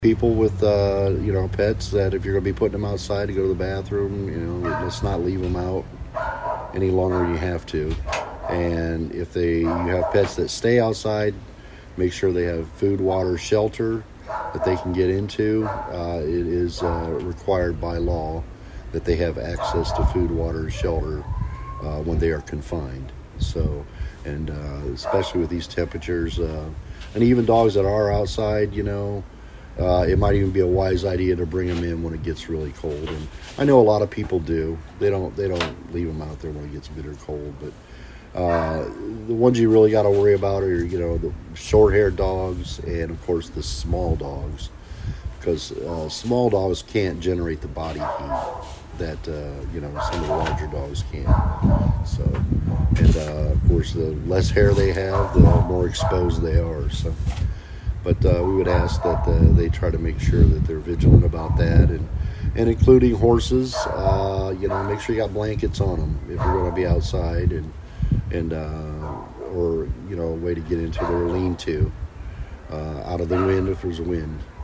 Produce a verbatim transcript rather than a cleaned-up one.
People with uh, you know pets that if you're going to be putting them outside to go to the bathroom, you know, let's not leave them out any longer than you have to. And if they you have pets that stay outside, make sure they have food, water, shelter that they can get into. Uh, it is uh, required by law that they have access to food, water, shelter uh, when they are confined. So, and uh, especially with these temperatures, uh, and even dogs that are outside, you know. Uh, it might even be a wise idea to bring them in when it gets really cold, and I know a lot of people do. They don't. They don't leave them out there when it gets bitter cold. But uh, the ones you really got to worry about are, you know, the short-haired dogs, and of course the small dogs, because uh, small dogs can't generate the body heat that uh, you know some of the larger dogs can. So, and uh, of course, the less hair they have, the more exposed they are. So. But uh, we would ask that uh, they try to make sure that they're vigilant about that, and and including horses. Uh, you know, make sure you got blankets on them if you're going to be outside, and and uh, or you know a way to get into their lean-to uh, out of the wind if there's wind.